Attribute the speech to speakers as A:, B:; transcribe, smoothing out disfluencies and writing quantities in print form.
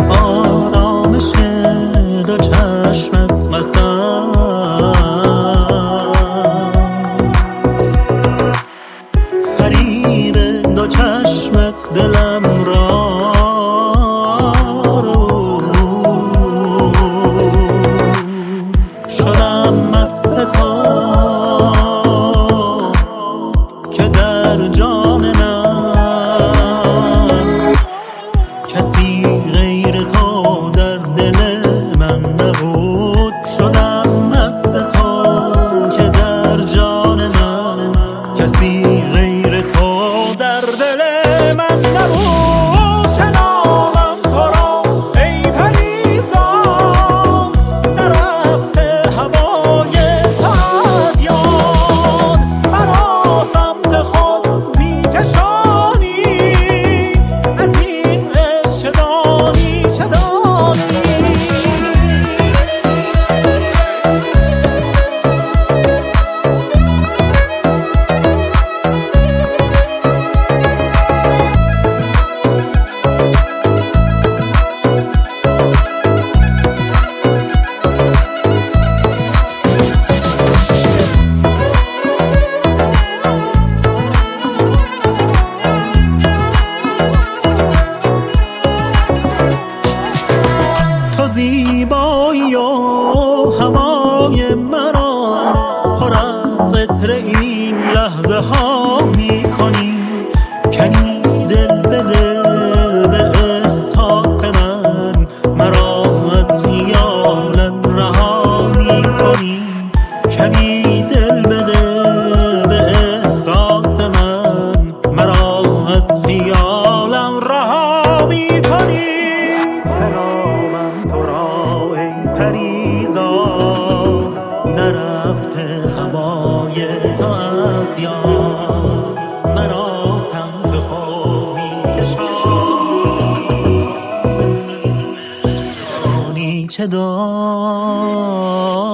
A: آرامش دو چشمت مثلا فریب دو چشمت دلم را شدم مست تو که در جان من کسی غیر تو در دل من نبود. شدم مست تو که در جان من کسی غیر تو در دل من نبود. چنانم تو را ای پریزاد نرفته هوای تازیان مرا سمت خود میکشانی از این عشق چه دانی چه دانی. تو زیبایی و هوای مرا پر از عطر این لحظه ها می کنی. کنی دل به دل به احساس من مرا از خیالم رها می کنی. کنی دل به دل به احساس من مرا از خیالم رها می کنی. تو را ای پریزاد نرفته هوای تو از یاد مرا سمت خود میکشانی چه دانی.